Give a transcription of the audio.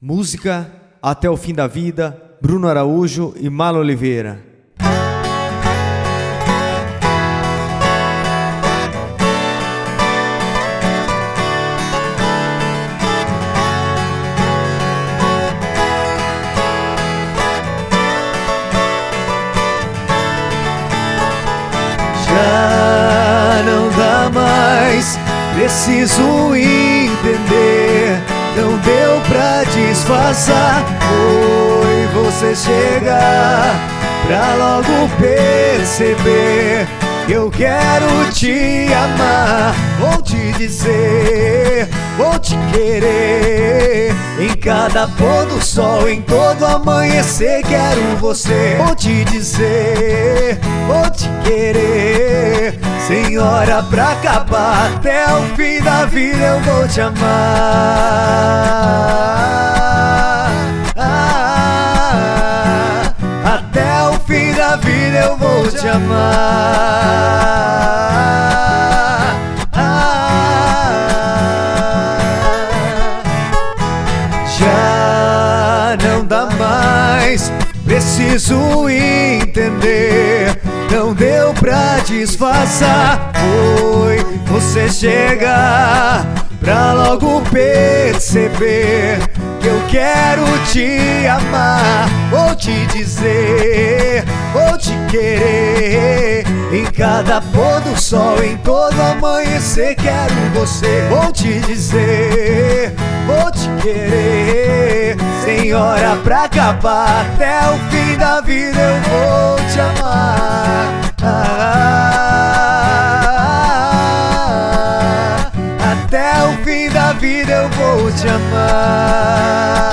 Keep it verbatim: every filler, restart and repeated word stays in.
Música Até o Fim da Vida, Bruno Araújo e Marlon Oliveira. Já não dá mais, preciso entender. Não deu pra disfarçar, foi você chegar pra logo perceber que eu quero te amar. Vou te dizer, vou te querer. Em cada pôr do sol, em todo amanhecer, quero você. Vou te dizer, vou te querer. Sem hora pra acabar, até o fim da vida eu vou te amar. Ah, até o fim da vida eu vou te amar. Ah, já não dá mais, preciso entender. Não deu pra disfarçar, foi você chegar pra logo perceber que eu quero te amar. Vou te dizer, vou te querer. Em cada pôr do sol, em todo amanhecer, quero você. Vou te dizer, vou te querer. Sem hora pra acabar, até o fim da vida eu vou te amar. Ah, até o fim da vida eu vou te amar.